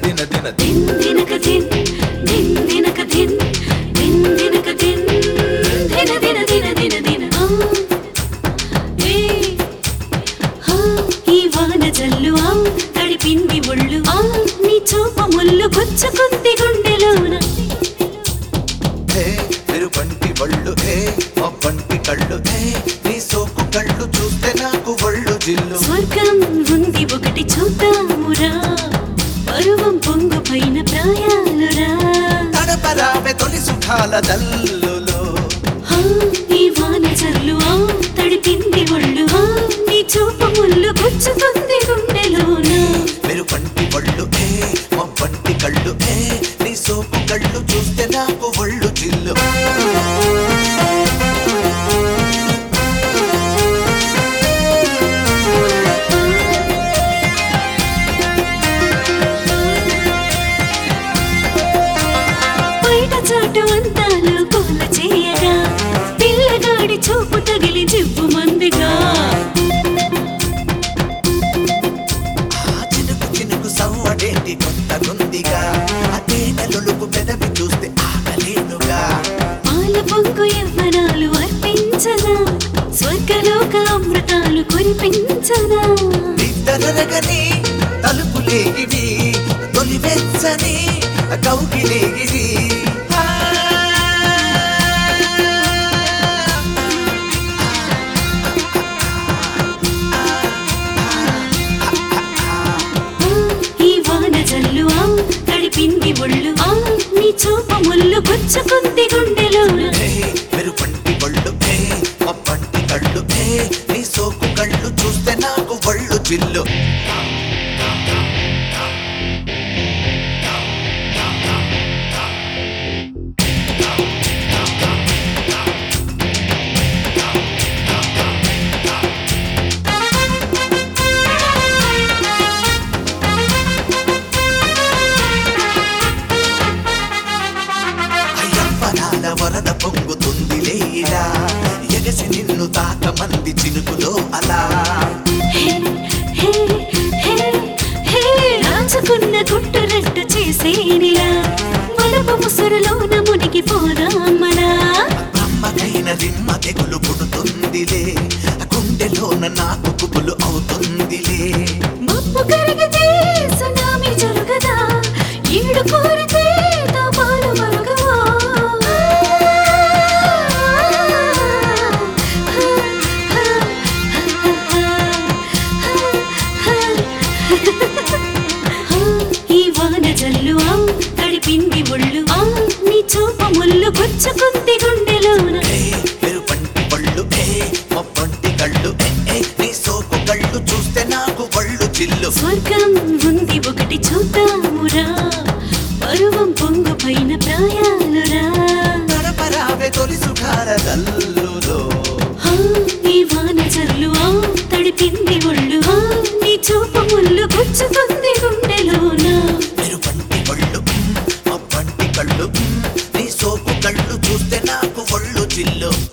దిన దిన దిన్ దినక దిన్ దిన్ దినక దిన్ దిన్ దినక దిన్ దిన దిన దిన దిన దిన ఏ హా ఈ వాన జల్లు తడిపింది ఒళ్ళు నీ చూప ముళ్ళు గుచ్చుకుంది గుండెలోన హే మెరుపంటి వళ్ళు హే మబ్బంటి కళ్ళు హే నీ సోకు కళ్ళు చూస్తే నాకు ఒళ్ళు జిల్లు స్వర్గం ఉంది ఒకటి చూద్దామురా పరువం పొంగు పైన ప్రాయాలురా తడపరావే తొలి సుఖాల దల్లులో ఈ వాన జల్లు తడిపింది ఒళ్ళు నీ చూపు ముళ్ళు గుచ్చుకుంది గుండెలోన మెరుపంటి వళ్ళు హే మబ్బంటి కళ్ళు హే నీ సోకు కళ్ళు చూస్తే నాకు ఒళ్ళు జిల్లు బయట చాటు అంతాలు కోల చేయగా పిల్లగాడి చూపు తగిలి జివ్వు మందిగా చినుకు చినుకు సవ్వడేంటి కొత్త గుందిగా అదే నెలలుకు పెదవి చూస్తే ఆగలేనుగా పాల పొంగు యవ్వనాలు అర్పించగా స్వర్గలోక అమృతాలు కురిపించగా నిద్రగని తలుపులేగివి తొలి వెచ్చని కౌగిలేగివి ఈ వాన జల్లు తడిపింది ఒళ్ళు నీ చూపు ముళ్ళు గుచ్చుకుంది గుండెలోన మెరుపంటి వళ్ళు మబ్బంటి కళ్ళు నీ సోకు కళ్ళు చూస్తే నాకు ఒళ్ళు జిల్లు అయ్యప్పనాల వరద పొంగుతుంది లేలా ఎగసి నిన్ను తాకమంది చినుకులో అలా హే, హే, హే, హే, రాచుకున్న గుట్టురట్టు చేసేనిలా వలపు ముసురులోన మునిగి పోదామలా బ్రహ్మకైన రిమ్మ తెగులు పుడుతుందిలే గుండెలోన నాకు కుబులు అవుతుందిలే మప్పు కరిగితే సునామీ జరుగదా ఈడు కోరితే తాపాలు మరుగవా ఈ వాన జల్లు తడిపింది ఒళ్ళు నీ చూపు ముళ్ళు గుచ్చుకుంది గుండెలోన మెరుపంటి పళ్ళు మబ్బంటి కళ్ళు నీ సోకు కళ్ళు చూస్తే నాకు ఒళ్ళు జిల్లు స్వర్గం ఉంది ఒకటి చూద్దామురా పరువం పొంగు పైన ప్రాయాలురా నడపరావే తొలి సుఖాల దల్లులో ఈ వాన జల్లు తడిపింది ఒళ్ళు నీ చూపు ముళ్ళు గుచ్చుకుంది గుండెలోన మెరుపంటి పళ్ళు మబ్బంటి కళ్ళు నీ సోకు కళ్ళు చూస్తే నాకు ఒళ్ళు జిల్లు